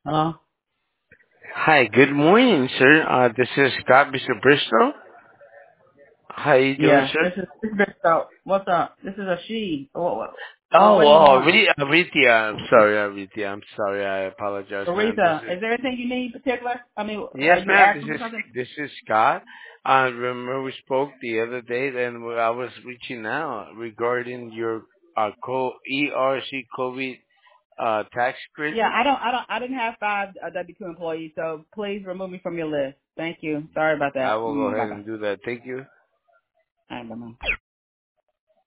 Hello? Hi, good morning, sir. This is Scott, Mr. Bristol. How you doing, Yeah, sir? this is Bristol. What's up? This is a she. What Oh, do you want? Rita, I'm sorry, Rita. I'm sorry. I apologize, ma'am. This Aretha, is is there anything you need in particular? I mean, are yes, you ma'am. asking for something? This is Scott. Remember we spoke the other day, and I was reaching out regarding your ERC COVID tax Yeah, credit. I didn't have five W-2 employees, so please remove me from your list. Thank you. Sorry about I that. will go Bye ahead bye. and do that. Thank you. All right, bye bye.